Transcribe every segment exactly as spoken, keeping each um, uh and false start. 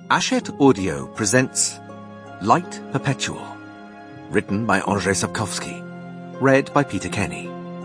Hachette Audio presents Light Perpetual, written by Andrzej Sapkowski, read by Peter Kenny.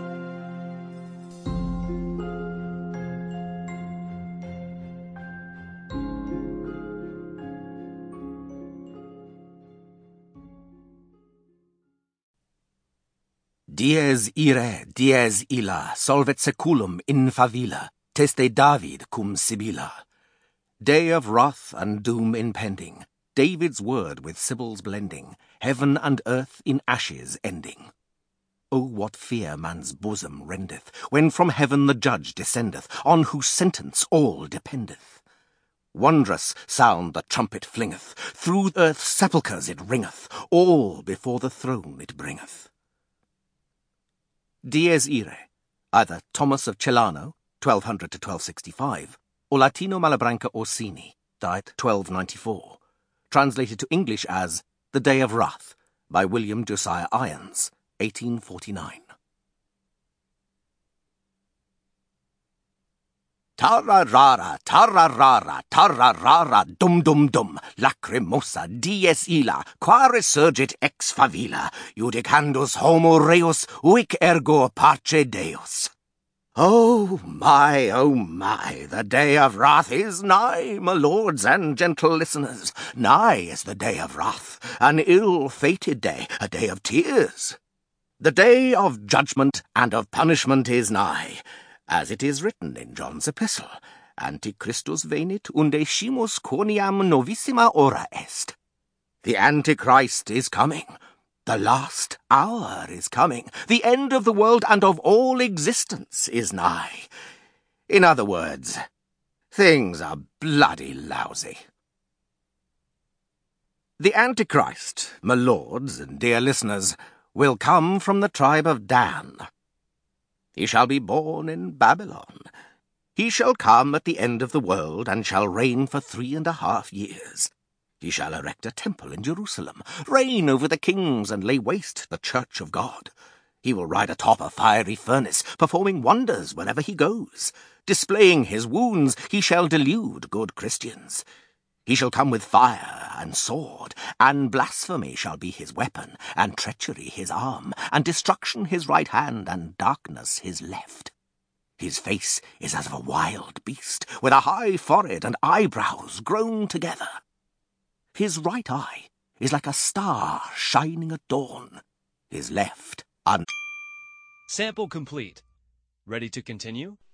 Dies ire, dies illa, solvet seculum in favilla, teste David cum Sibylla. Day of wrath and doom impending, David's word with Sibyl's blending, heaven and earth in ashes ending. O what fear man's bosom rendeth, when from heaven the judge descendeth, on whose sentence all dependeth. Wondrous sound the trumpet flingeth, through earth's sepulchres it ringeth, all before the throne it bringeth. Dies ire, either Thomas of Celano, twelve hundred to twelve sixty-five, or Latino Malebranca Orsini, died twelve ninety-four, translated to English as The Day of Wrath, by William Josiah Irons, eighteen forty-nine. Tararara, tararara, tararara, dum dum dum, lacrimosa, dies illa, qua resurgit ex favilla, judicandus homo reus, uic ergo parce Deus. Oh my, oh my, the day of wrath is nigh, my lords and gentle listeners. Nigh is the day of wrath, an ill-fated day, a day of tears. The day of judgment and of punishment is nigh, as it is written in John's epistle, Antichristus venit undecimus quoniam novissima ora est. The Antichrist is coming. The last hour is coming. The end of the world and of all existence is nigh. In other words, things are bloody lousy. The Antichrist, my lords and dear listeners, will come from the tribe of Dan. He shall be born in Babylon. He shall come at the end of the world and shall reign for three and a half years. He shall erect a temple in Jerusalem, reign over the kings, and lay waste the church of God. He will ride atop a fiery furnace, performing wonders wherever he goes. Displaying his wounds, he shall delude good Christians. He shall come with fire and sword, and blasphemy shall be his weapon, and treachery his arm, and destruction his right hand, and darkness his left. His face is as of a wild beast, with a high forehead and eyebrows grown together. His right eye is like a star shining at dawn. His left un... Sample complete. Ready to continue?